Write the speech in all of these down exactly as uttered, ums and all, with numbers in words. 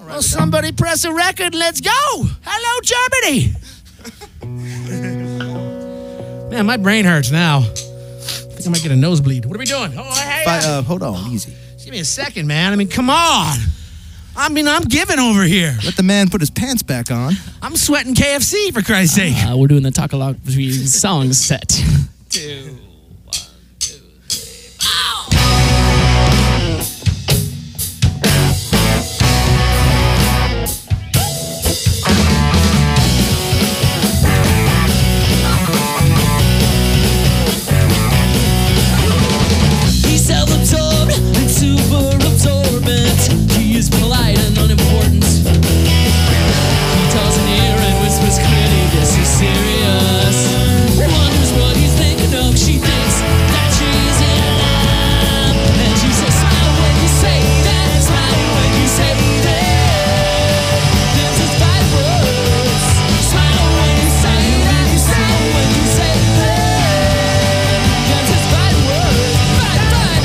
right well, somebody that. Press a record. Let's go. Hello, Germany. Man, my brain hurts now. I think I might get a nosebleed. What are we doing? Oh, hey, Fi- uh, hold on, easy. Just give me a second, man. I mean, come on. I mean, I'm giving over here. Let the man put his pants back on. I'm sweating K F C, for Christ's sake. Uh, we're doing the Talk a Lot Between Songs set. Two. Polite and unimportant. He doesn't hear and whispers clearly, this is serious. Wonders what he's thinking of. She thinks that she's in love. And she says, smile when you say that. Smile when you say that. This is five words. Smile when you say that. Smile when you say that. This is five words. Five, five.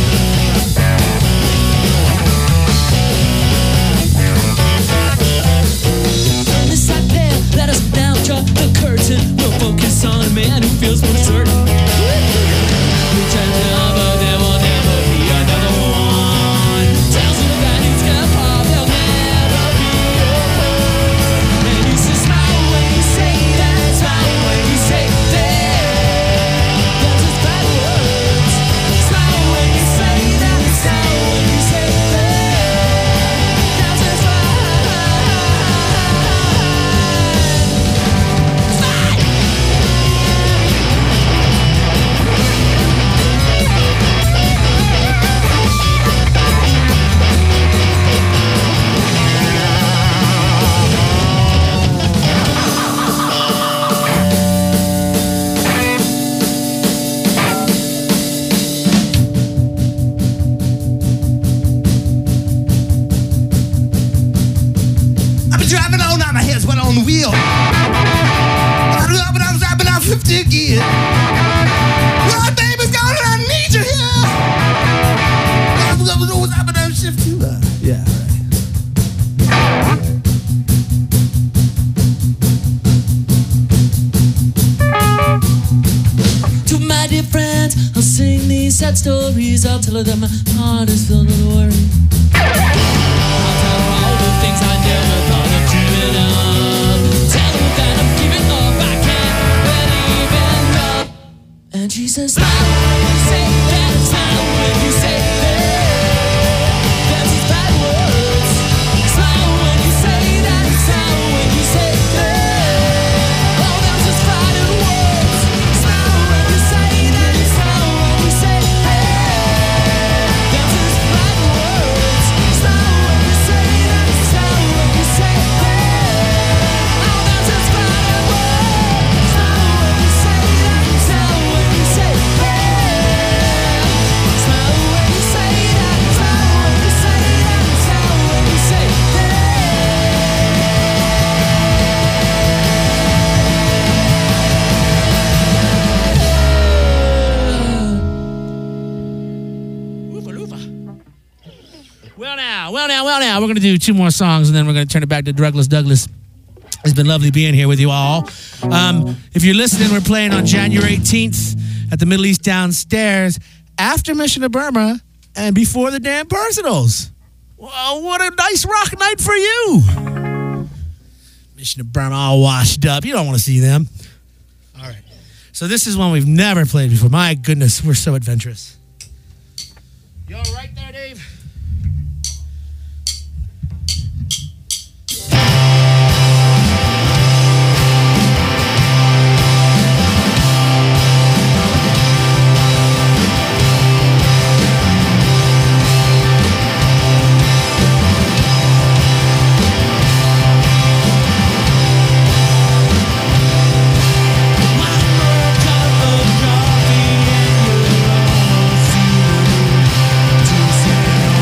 Let us now drop the curtain. We'll focus on a man who feels more certain. Pretend now, but there will never be another one. Tells him that he's gonna pop, there'll never be a one. And he says, smile when you say that. Smile when you say that. That's his bad words. Smile when you say that. Smile when you say that. That's his bad. Driving all night, my head's wet on the wheel. I'm loving, I'm zapping out fifty again. Lord, baby's gone and I need you here. I'm loving, I'm zapping out fifty. Uh, yeah, right. To my dear friends, I'll sing these sad stories. I'll tell her that my heart is filled with worry. I'll tell her all the things I never thought of dreaming of. Tell her that I'm giving up, I can't believe in love. And she says, smile when you say that. Smile when you say that. That's his bad words. Smile when you say that. Smile when you say that. Oh, that's his fighting words. Smile when you say that. Smile when you say that. That's his bad words. Smile when you say that. Smile when you say that. Oh, that's his fighting words. Smile when you say that. Smile when you say that. Smile when you say that. Smile when you say that. Smile when you say that. Oofa loofa. Well now, well now, well now. We're going to do two more songs, and then we're going to turn it back to Douglas Douglas. It's been lovely being here with you all. Um, if you're listening, we're playing on January eighteenth at the Middle East Downstairs after Mission to Burma and before the damn Personals. Well, what a nice rock night for you. Mission to Burma all washed up. You don't want to see them. All right. So this is one we've never played before. My goodness, we're so adventurous. You all right there, Dave? Cup of coffee and you're almost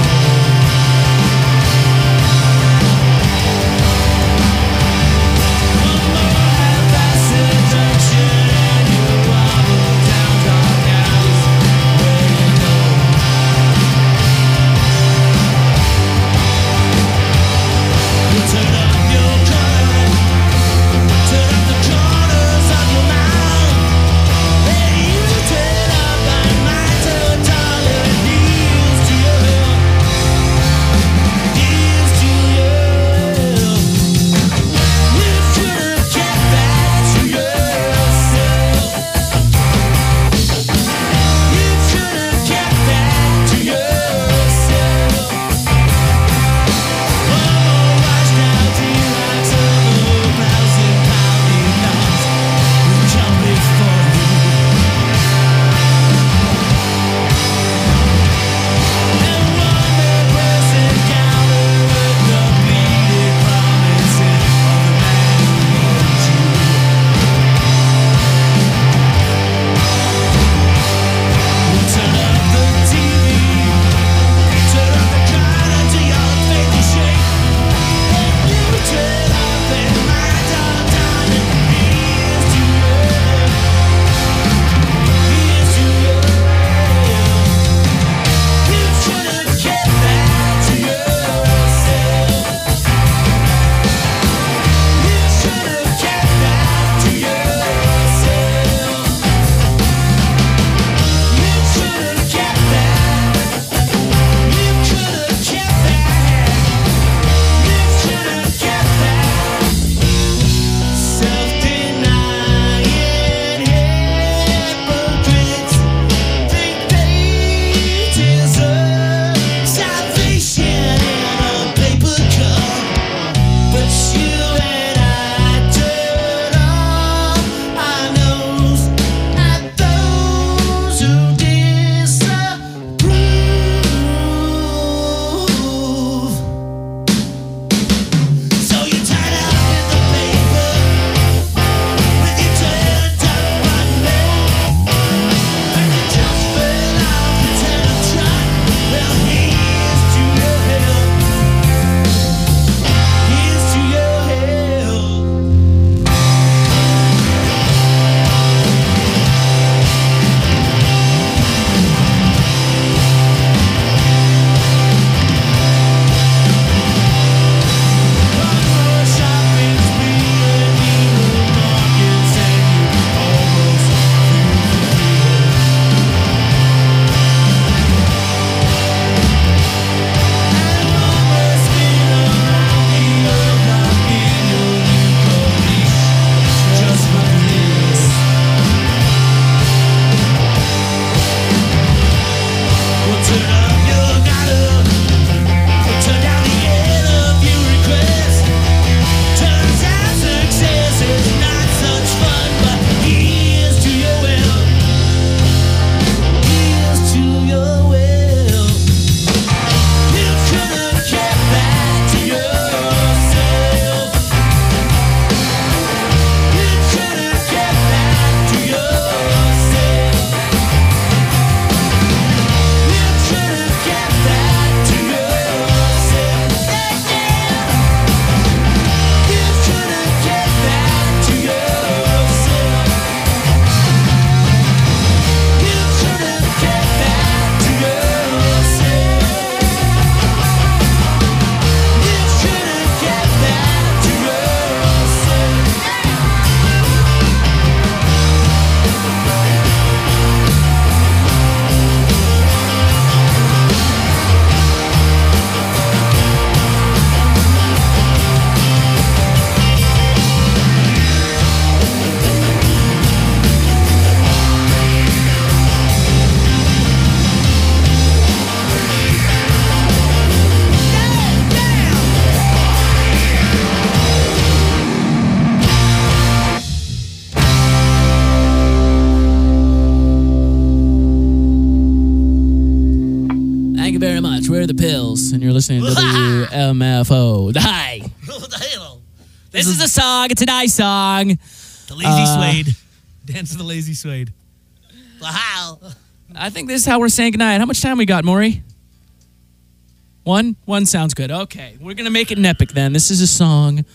and you're listening to W M F O. Hi. What the hell? This is a song. It's a nice song. The lazy Uh, suede. Dance to the lazy suede. Wow. I think this is how we're saying goodnight. How much time we got, Maury? One? One sounds good. Okay. We're going to make it an epic then. This is a song.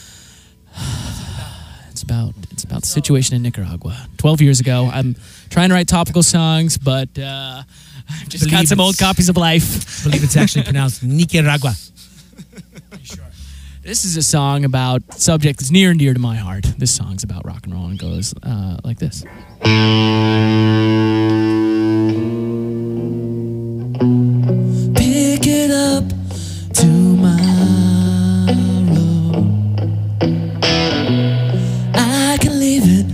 It's about it's about the situation in Nicaragua. Twelve years ago. I'm trying to write topical songs, but uh, I've just Believe got some it's- old copies of Life. I believe it's actually pronounced Nicaragua. This is a song about a subject that's near and dear to my heart. This song's about rock and roll and goes uh, like this. Pick it up tomorrow. I can leave it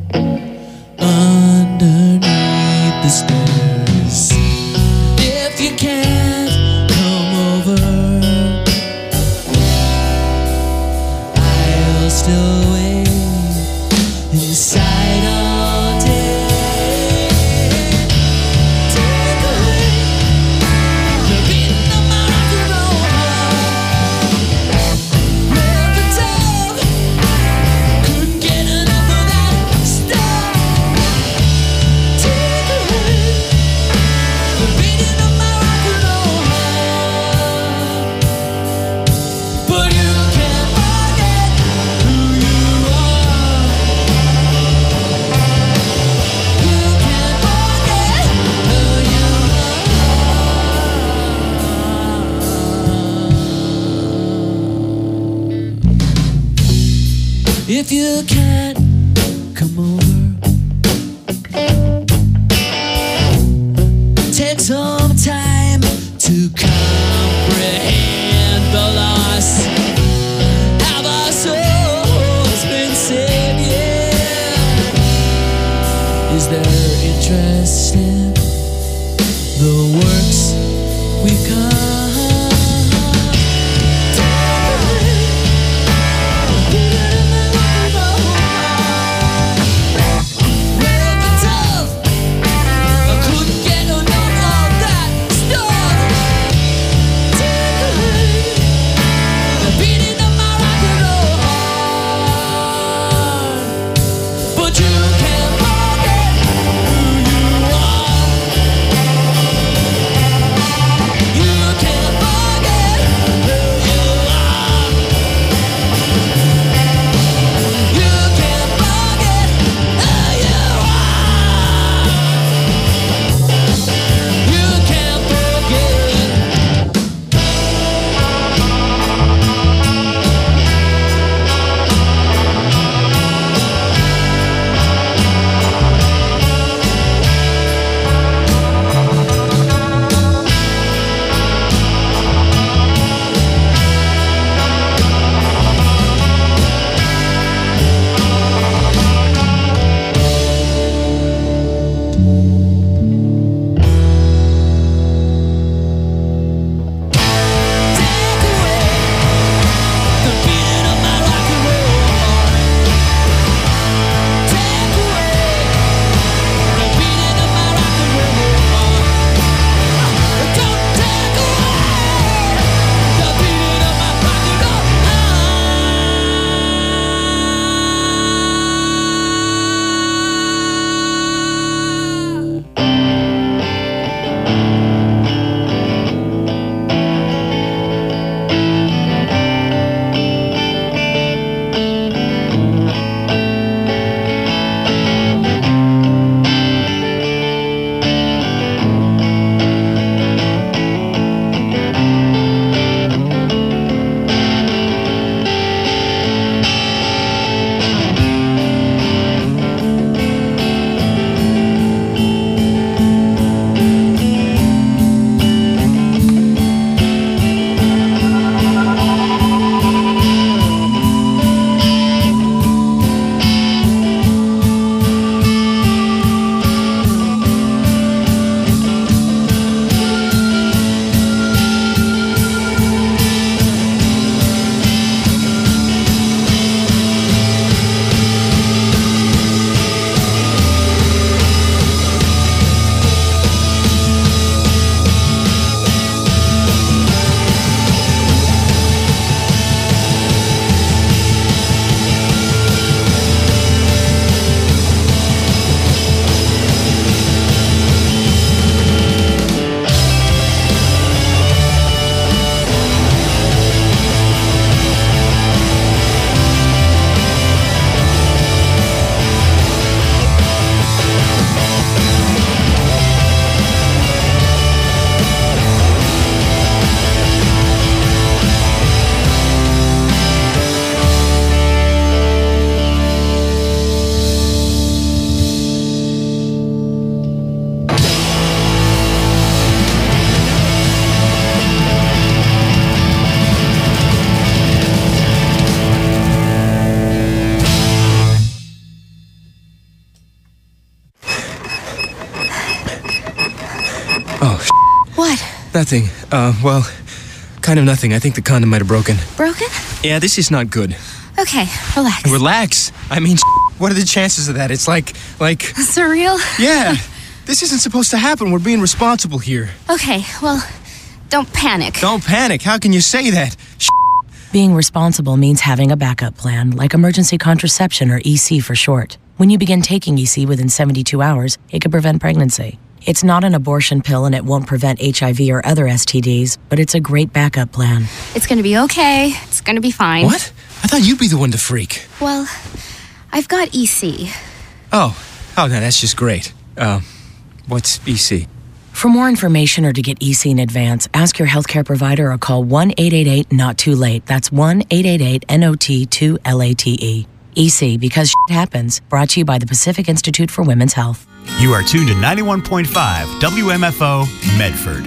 underneath the stairs. If you can't come over, I'll still wait inside all day. Take away the beating of my rock and roll heart. Never told, couldn't get enough of that stuff. Take away the beating of my rock and roll heart. But you can't forget who you are. You can't forget who you are. If you can't come over, take some time to comprehend the loss. Have our souls been saved yet? Is there interest in the works we've come? Nothing. Uh, well, kind of nothing. I think the condom might have broken. Broken? Yeah, this is not good. Okay, relax. Relax. I mean, what are the chances of that? It's like, like... Surreal? Yeah. This isn't supposed to happen. We're being responsible here. Okay, well, don't panic. Don't panic. How can you say that? Being responsible means having a backup plan, like emergency contraception or E C for short. When you begin taking E C within seventy-two hours, it can prevent pregnancy. It's not an abortion pill and it won't prevent H I V or other S T Ds, but it's a great backup plan. It's gonna be okay. It's gonna be fine. What? I thought you'd be the one to freak. Well, I've got E C. Oh. Oh, no, that's just great. Uh, what's E C? For more information or to get E C in advance, ask your healthcare provider or call one eight eight eight not too late. That's one eight eight eight N O T two L A T E. E C, because shit happens, brought to you by the Pacific Institute for Women's Health. You are tuned to ninety-one point five W M F O Medford.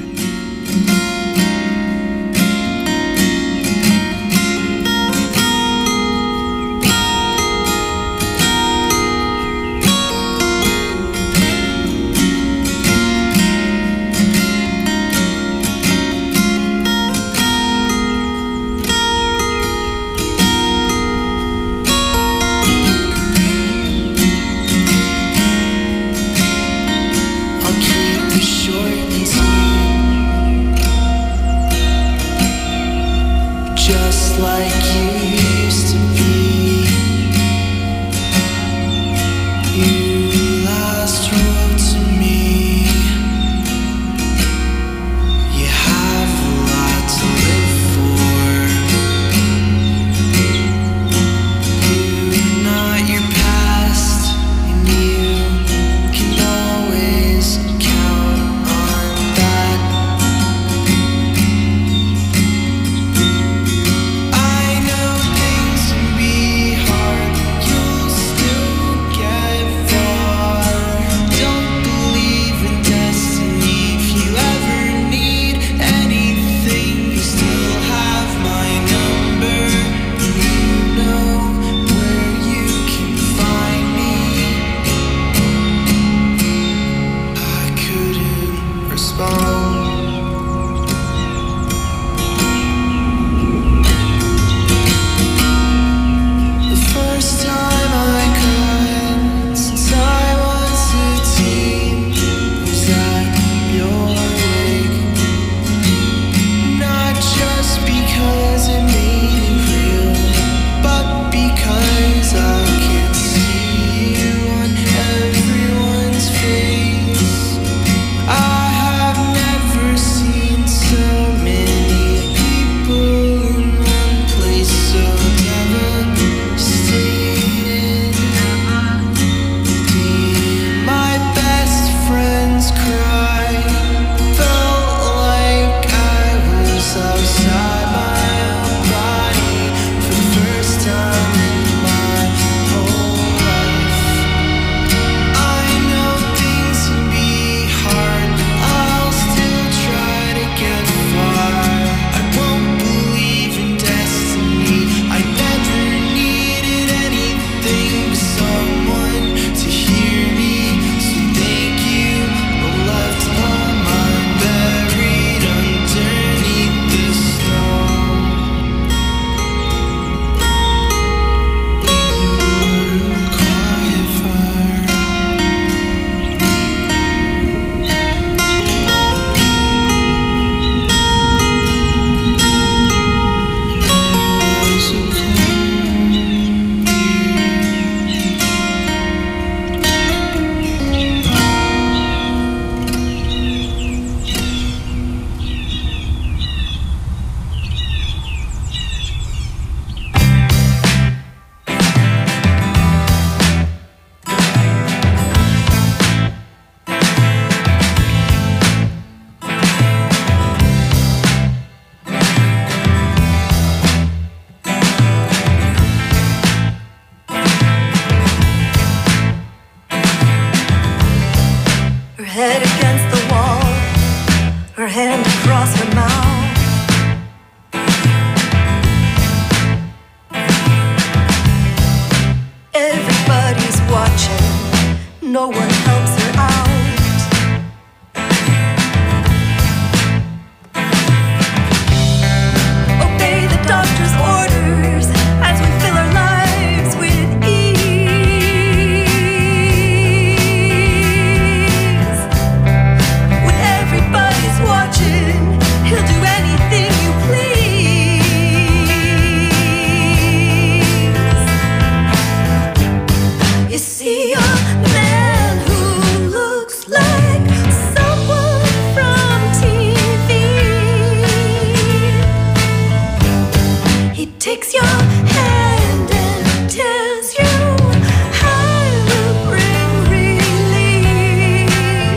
takes your hand and tells you I will bring relief.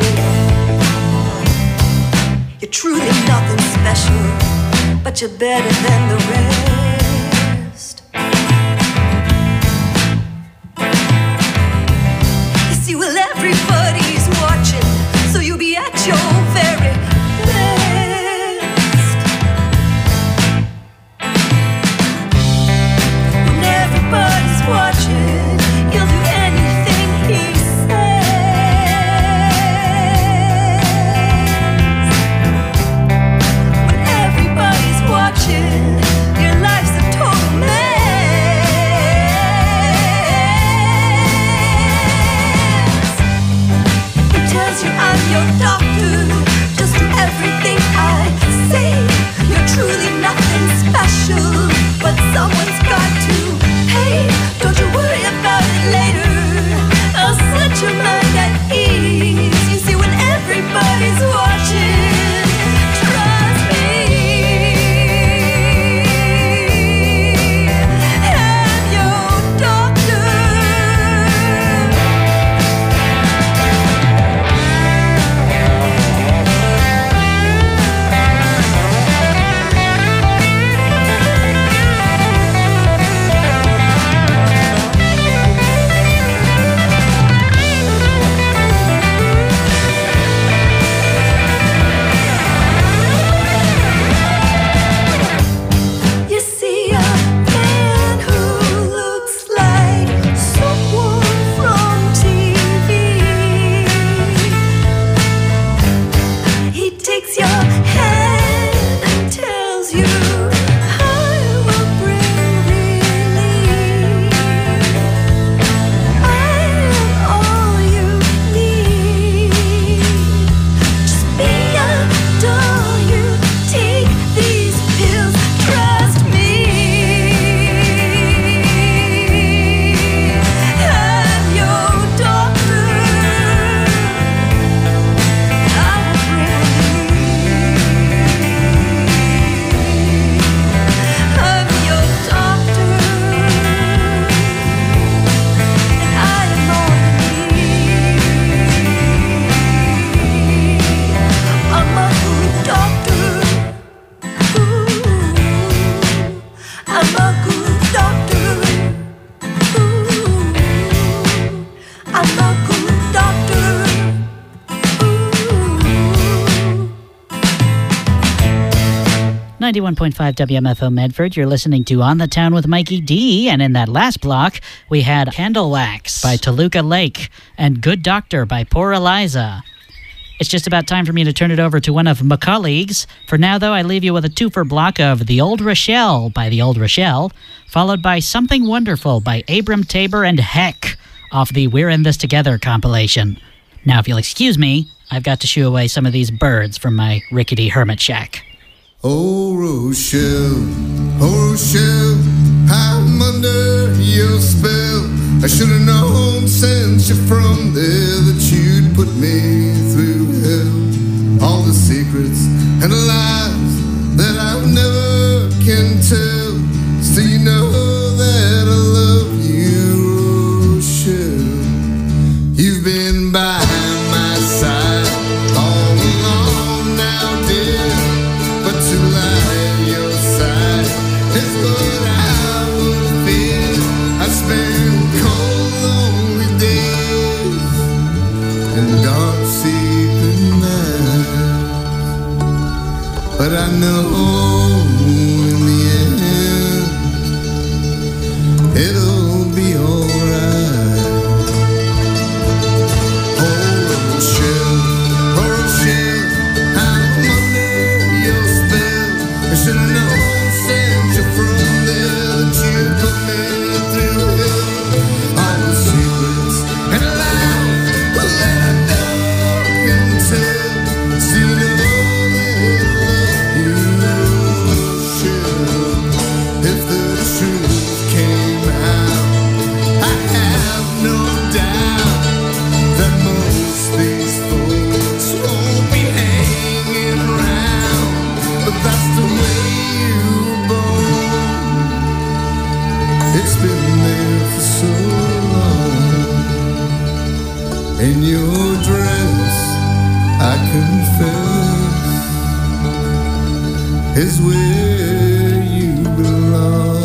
You're truly nothing special, but you're better than the rest. You see, well, everybody's watching, so you'll be at your very best. When everybody's watching, you'll do anything he says. When everybody's watching, your life's a total mess. He tells you I'm your doctor, just do everything I say. You're truly nothing special, but someone's got to pay. Don't you worry about it later, I'll set your mind at ease. You see, when everybody's watching, trust me, I'm your doctor. You see a man who looks like someone from T V. He takes your hand and tells you I will bring relief. I am all you need. Just be a doll, you take these pills, trust me. I'm your doctor. I will bring relief. I'm your doctor, and I am all you need. I'm a good doctor. Ooh, I'm a good doctor. Ooh, I'm a good doctor. Ooh. ninety-one point five W M F O Medford, you're listening to On the Town with Mikey D. And in that last block, we had Candle Wax by Toluca Lake and Good Doctor by Poor Eliza. It's just about time for me to turn it over to one of my colleagues. For now, though, I leave you with a twofer block of The Old Rochelle by The Old Rochelle, followed by Something Wonderful by Abram Tabor and Heck off the We're In This Together compilation. Now, if you'll excuse me, I've got to shoo away some of these birds from my rickety hermit shack. Oh, Rochelle, oh, Rochelle, I'm under your spell. I should have known since you're from there that you'd put me through hell. All the secrets and the lies that I never can tell. Still, you know that I love you, Rochelle. You've been by my side all along now, dear. But to lie at your side is what I would feel. I spend cold, lonely days and dark, secret nights. But I know in the end in your dress, I confess, is where you belong.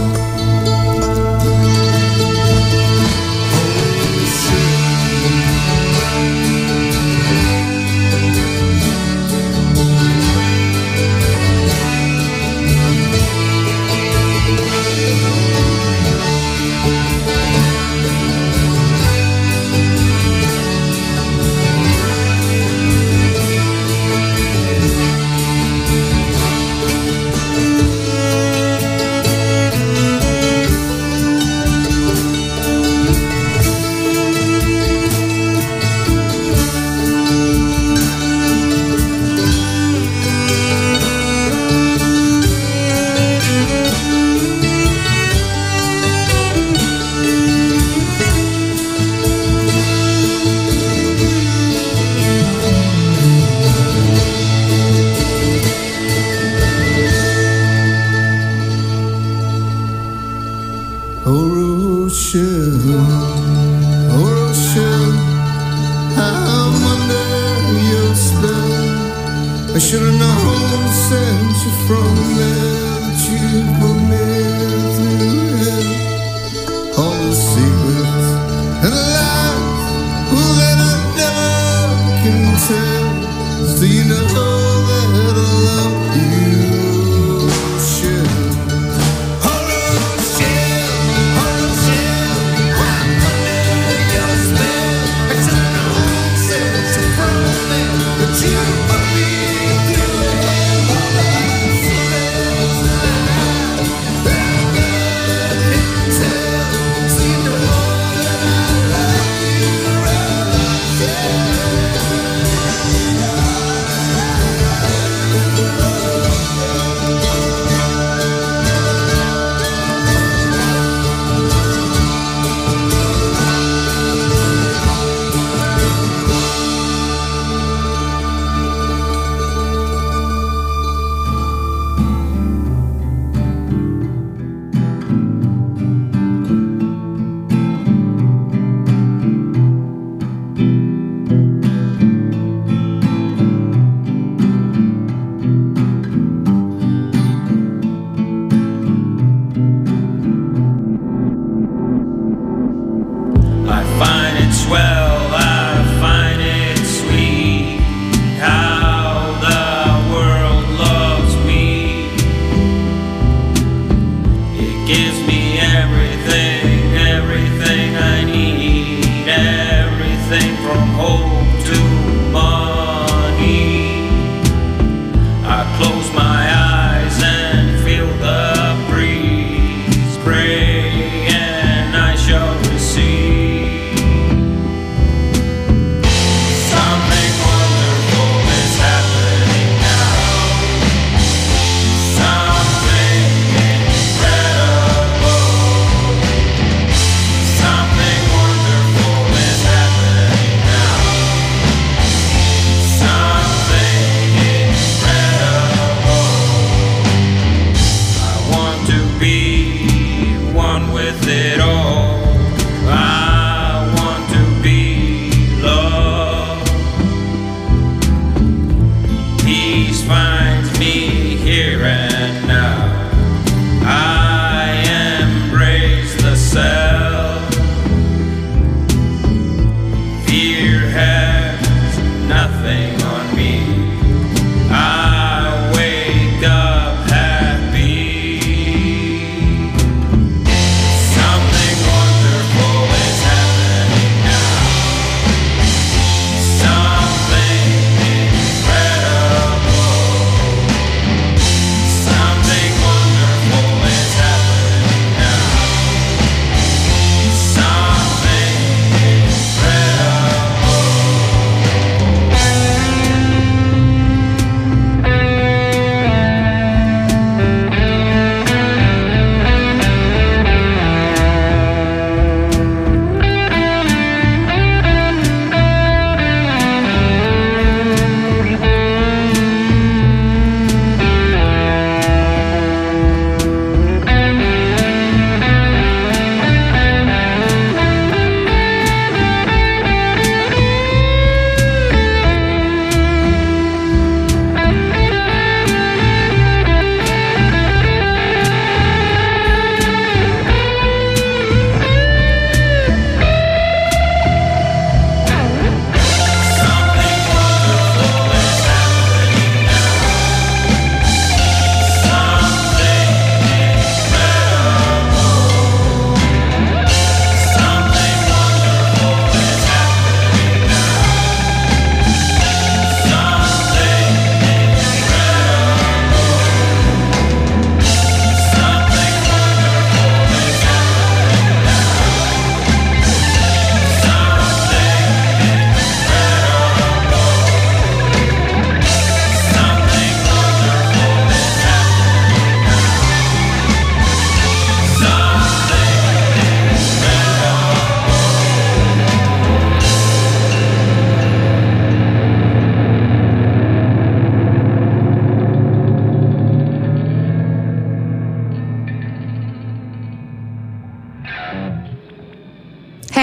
I should have known since you're from there that you put me through hell. All the secrets and the lies, well, that I never can tell. So you know that I love you, Shell. Oh, Shell, oh, Shell, I'm under your spell. I should have known since you're from there that you put me. Something incredible.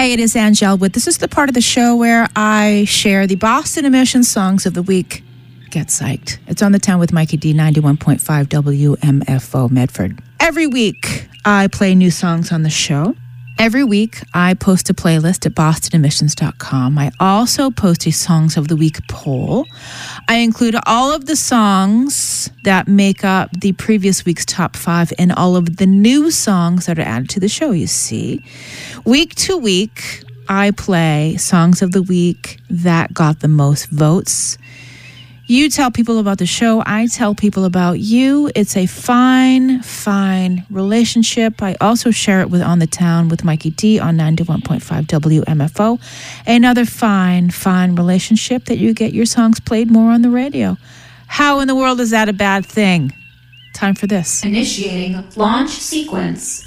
Hey, it is Angel Wood. This is the part of the show where I share the Boston Emissions songs of the week. Get psyched. It's On the Town with Mikey D, ninety-one point five W M F O Medford. Every week, I play new songs on the show. Every week, I post a playlist at boston emissions dot com. I also post a Songs of the Week poll. I include all of the songs that make up the previous week's top five and all of the new songs that are added to the show, you see. Week to week, I play Songs of the Week that got the most votes. You tell people about the show. I tell people about you. It's a fine, fine relationship. I also share it with On the Town with Mikey D on ninety-one point five W M F O. Another fine, fine relationship that you get your songs played more on the radio. How in the world is that a bad thing? Time for this. Initiating launch sequence.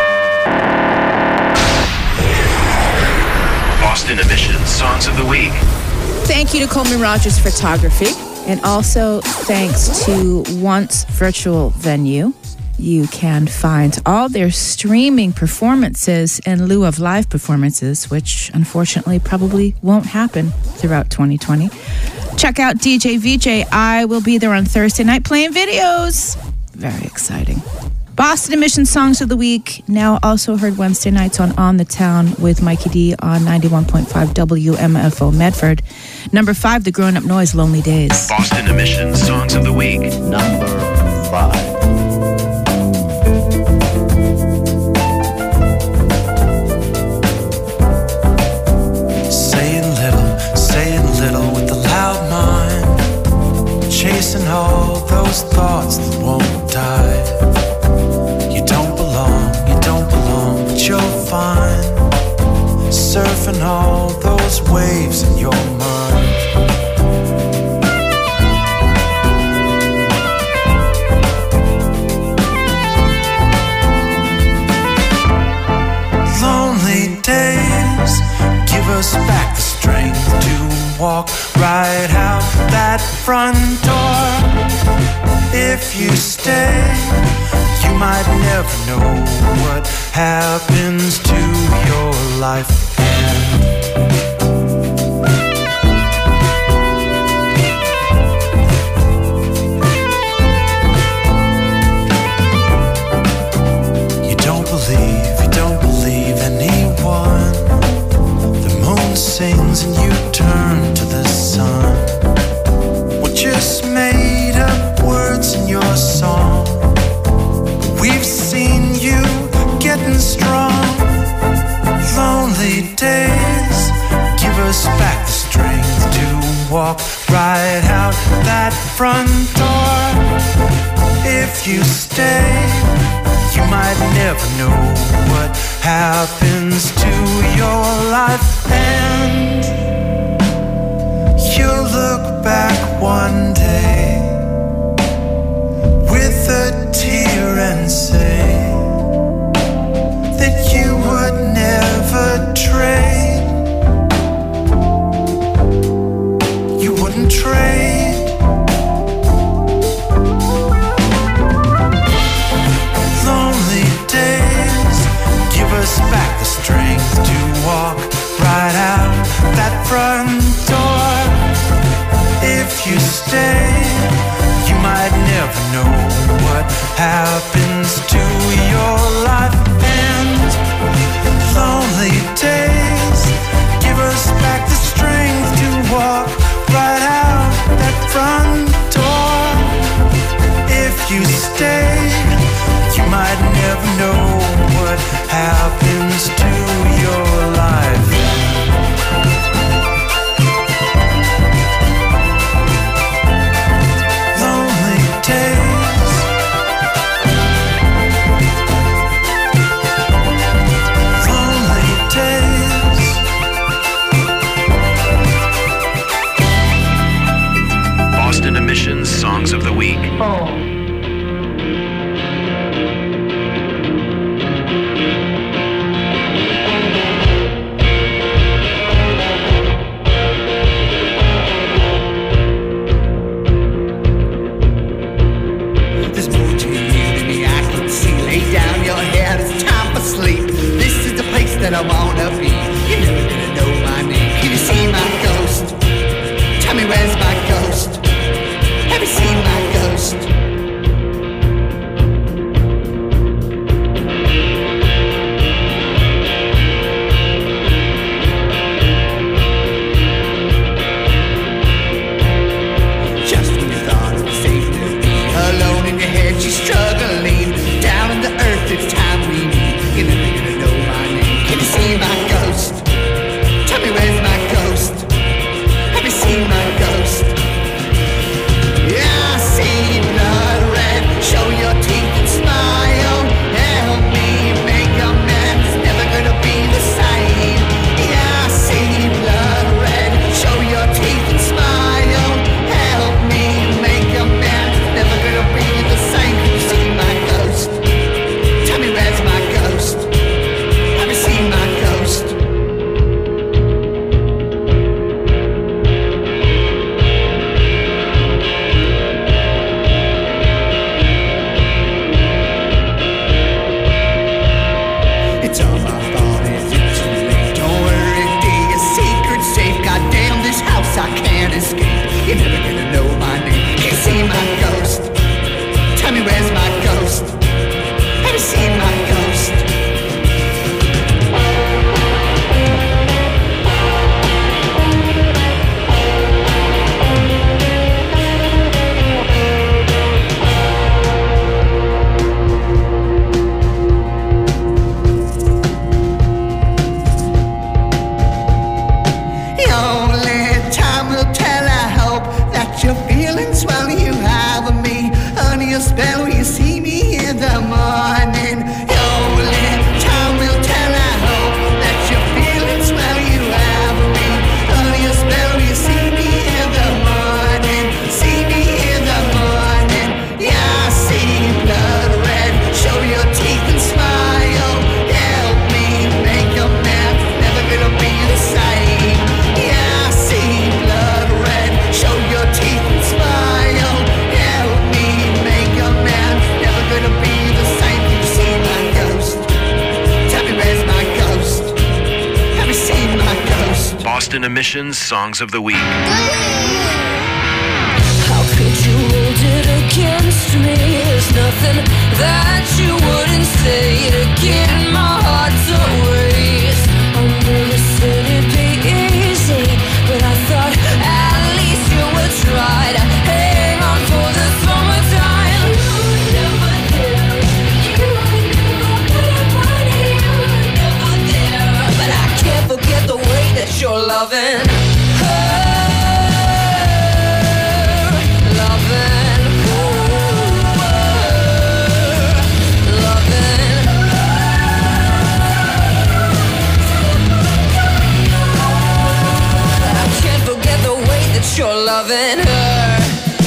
Boston Emissions Songs of the Week. Thank you to Coleman Rogers Photography. And also thanks to Once Virtual Venue. You can find all their streaming performances in lieu of live performances, which unfortunately probably won't happen throughout twenty twenty. Check out D J V J. I will be there on Thursday night playing videos. Very exciting. Boston Emissions Songs of the Week, now also heard Wednesday nights on On the Town with Mikey D on ninety-one point five W M F O Medford. Number five, The Grown Up Noise, Lonely Days. Boston Emissions Songs of the Week. Number five. Saying little, saying little with the loud mind, chasing all those thoughts that won't die. You'll find surfing all those waves in your mind. Lonely days give us back the strength to walk right out that front door. If you stay, you might never know what happens to your life. You don't believe, you don't believe anyone. The moon sings and you turn to the sun. We're just made up words in your song. We've seen you getting strong. Lonely days give us back the strength to walk right out that front door. If you stay, you might never know what happens to your life. And you'll look back one day with a tear and say that you would never trade. You wouldn't trade. Lonely days give us back the strength to walk right out that front door. If you stay, you might never know what happens to your life. And lonely days give us back the strength to walk right out that front door. If you stay, you might never know what happens to your life. Songs of the Week. Four. There's more to you than the eye can see. Lay down your head, it's time for sleep. This is the place that I wanna be. You know Boston Emissions Songs of the Week. How could you hold it against me? There's nothing that you wouldn't say to get my heart to race. I never said it'd be easy, but I thought at least you would try to hang on for the summertime. You were never there. You were never put up on it. You were never there. But I can't forget the way that you're loving her. You're loving her.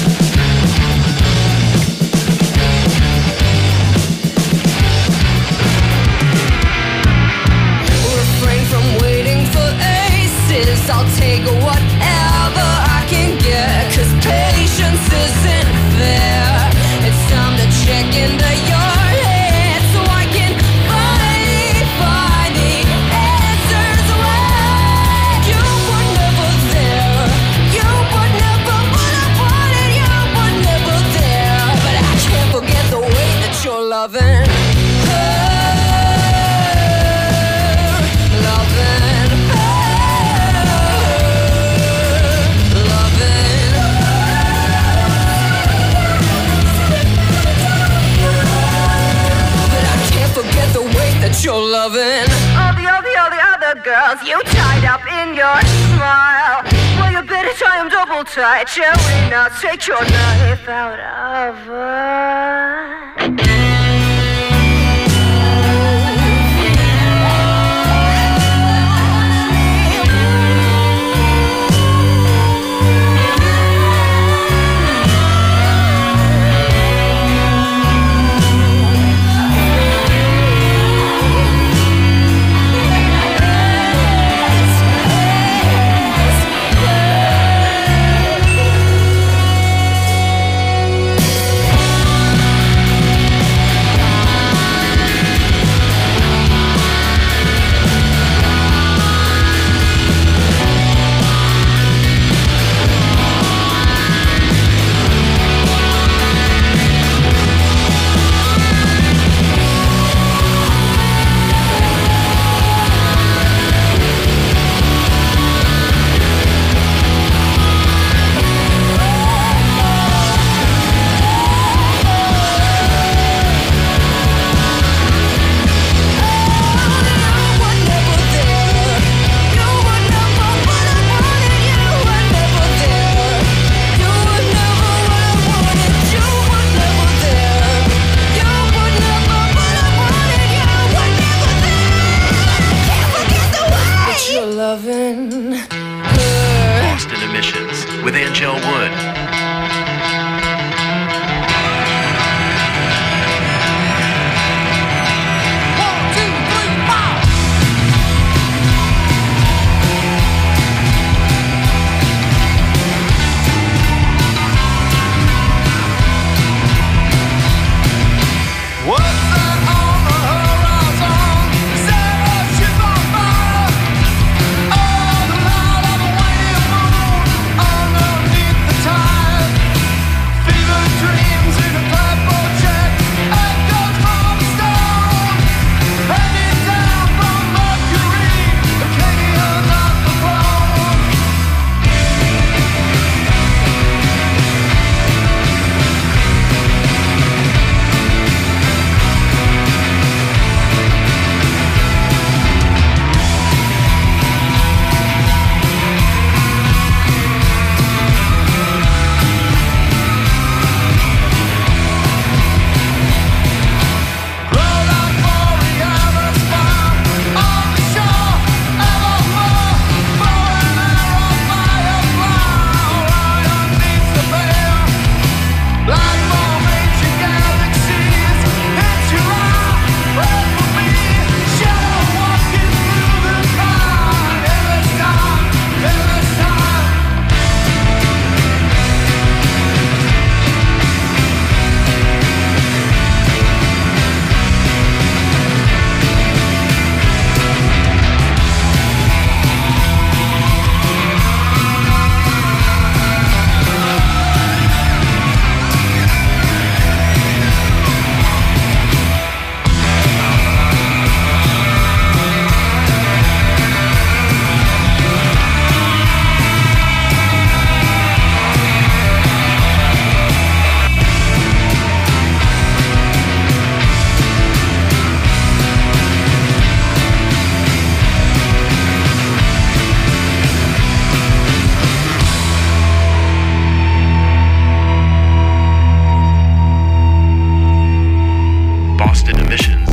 Refrain from waiting for aces. I'll take whatever I can get, 'cause patience isn't fair. It's time to check into your head so I can finally find the answers where you were never there. You were never what I wanted. You were never there. But I can't forget the way that you're loving her. Loving her. Loving her. But I can't forget the way that you're loving all the, all the, all the other girls you tied up in your smile. Well, you better tie them double tight, shall we now? Take your knife out of her.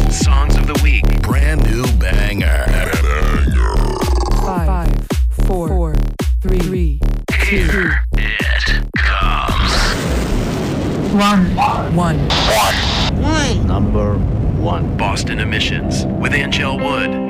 Songs of the week. Brand new banger. Five, four, four three, three, two, Here it comes. one, one. One. Number one. Boston Emissions with Angel Wood.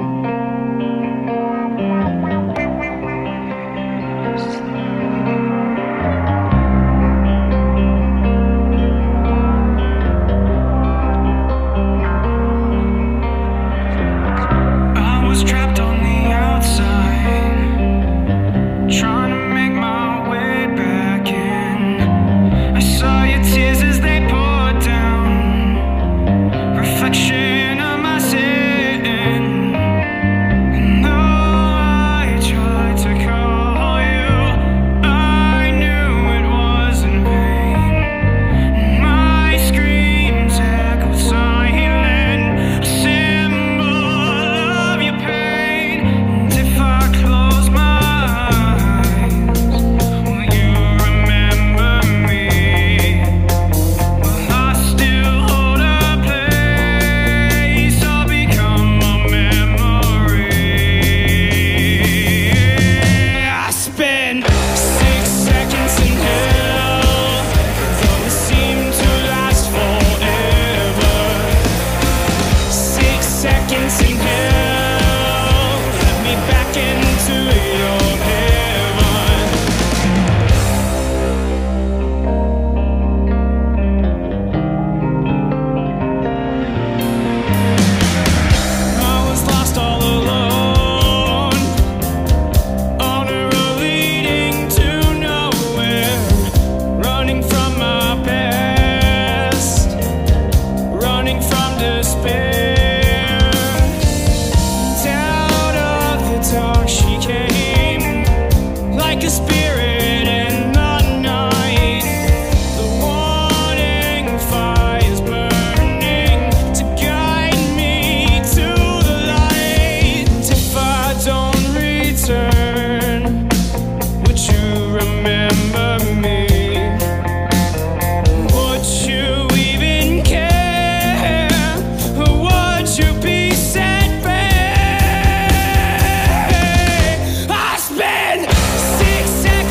Trapped on the outside, trying to make my way back in. I saw your tears as they poured down, reflection of my sin. And though I tried to call you, I knew it was in vain. My screams echoed silent, a symbol of your pain. And if I close my eyes, will you remember me? Will I still hold a place or become a memory? I spent six seconds in hell, though it seemed to last forever. Six seconds in hell, let me back into your heaven. I was lost all alone on a road leading to nowhere, running from my past, running from despair. Out of the dark she came, like a spirit in the night. The warning fire's burning to guide me to the light. If I don't return, would you remember me? Would you even care? Or would you be set free? I spent six seconds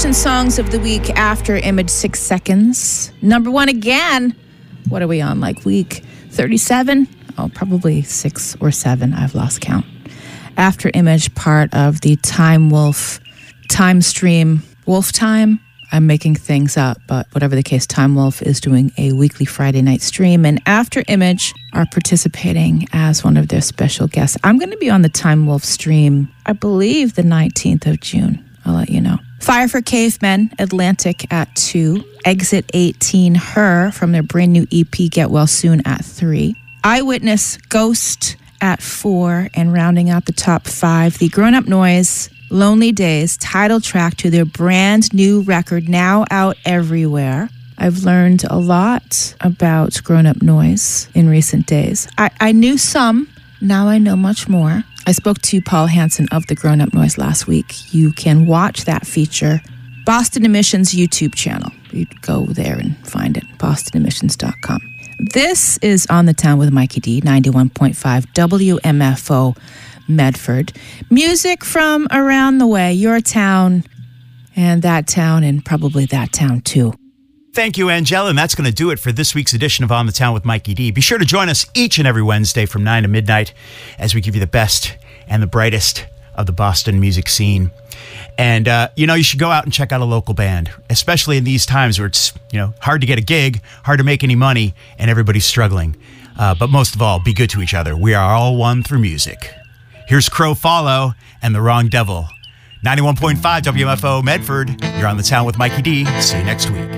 Emission Songs of the Week after Image Six Seconds. Number one again. What are we on, like week thirty-seven? Oh, probably six or seven. I've lost count. After Image, part of the Time Wolf Time Stream Wolf Time. I'm making things up, but whatever the case, Time Wolf is doing a weekly Friday night stream, and After Image are participating as one of their special guests. I'm going to be on the Time Wolf stream, I believe, the nineteenth of June. I'll let you know. Fire for Cavemen, Atlantic at two. Exit eighteen, Her, from their brand new E P, Get Well Soon, at three. Eyewitness, Ghost, at four. And rounding out the top five, the Grown Up Noise, Lonely Days, title track to their brand new record, now out everywhere. I've learned a lot about Grown Up Noise in recent days. I, I knew some, now I know much more. I spoke to Paul Hansen of the Grown Up Noise last week. You can watch that feature, Boston Emissions YouTube channel. You'd go there and find it, boston emissions dot com. This is On the Town with Mikey D, ninety-one point five W M F O Medford. Music from around the way, your town and that town and probably that town too. Thank you, Angela, and that's going to do it for this week's edition of On the Town with Mikey D. Be sure to join us each and every Wednesday from nine to midnight as we give you the best and the brightest of the Boston music scene. And, uh, you know, you should go out and check out a local band, especially in these times where it's, you know, hard to get a gig, hard to make any money, and everybody's struggling. Uh, but most of all, be good to each other. We are all one through music. Here's Crow Follow and The Wrong Devil. ninety-one point five W M F O Medford. You're On the Town with Mikey D. See you next week.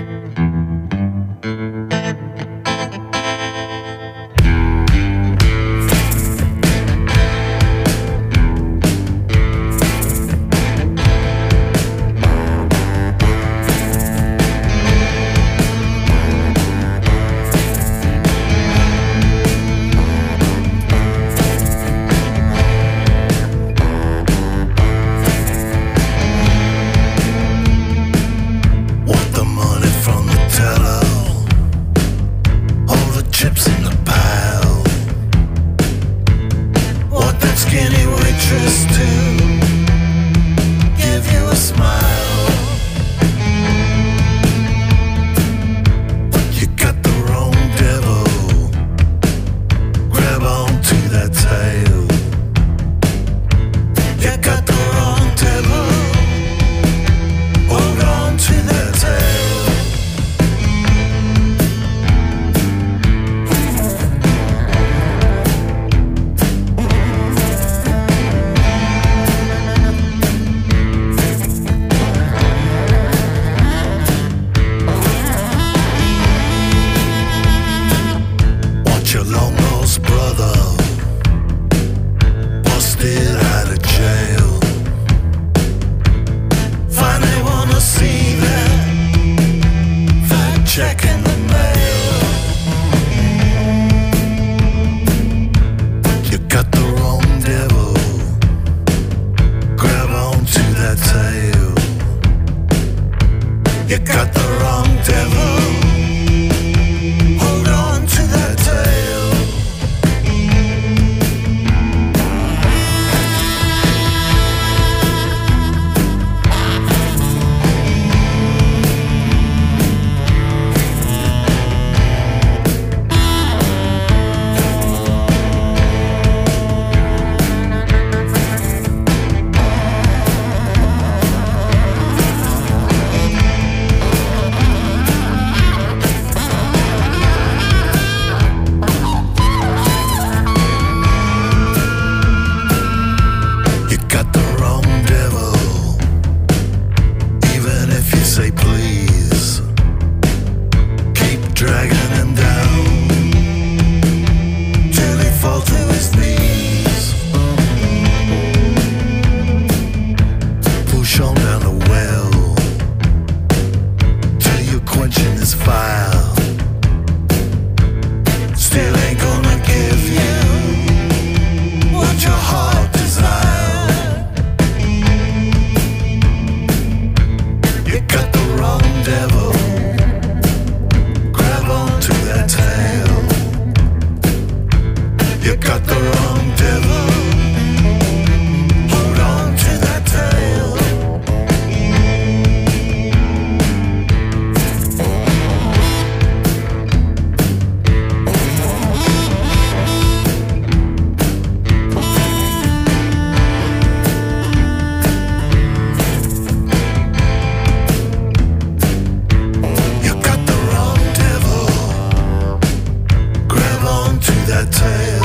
that tail.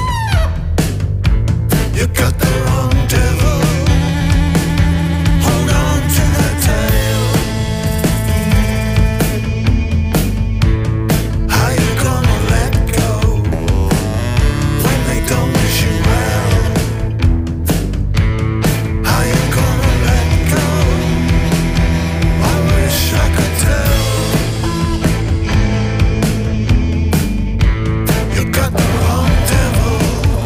You got the wrong devil. Hold on to that tail. How you gonna let go when they don't wish you well? How you gonna let go? I wish I could tell. You got the wrong devil.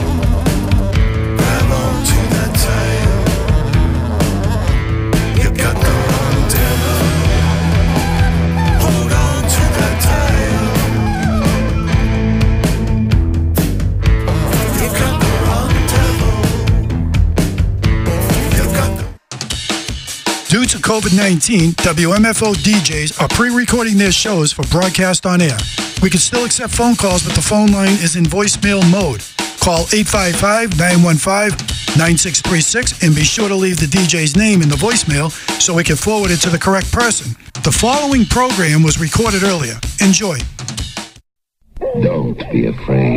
Grab on to that tail. You got the wrong devil. Hold on to that tail. You got the wrong devil. You got the Due to COVID nineteen, W M F O D Js are pre-recording their shows for broadcast on air. We can still accept phone calls, but the phone line is in voicemail mode. Call eight five five, nine one five, nine six three six and be sure to leave the D J's name in the voicemail so we can forward it to the correct person. The following program was recorded earlier. Enjoy. Don't be afraid.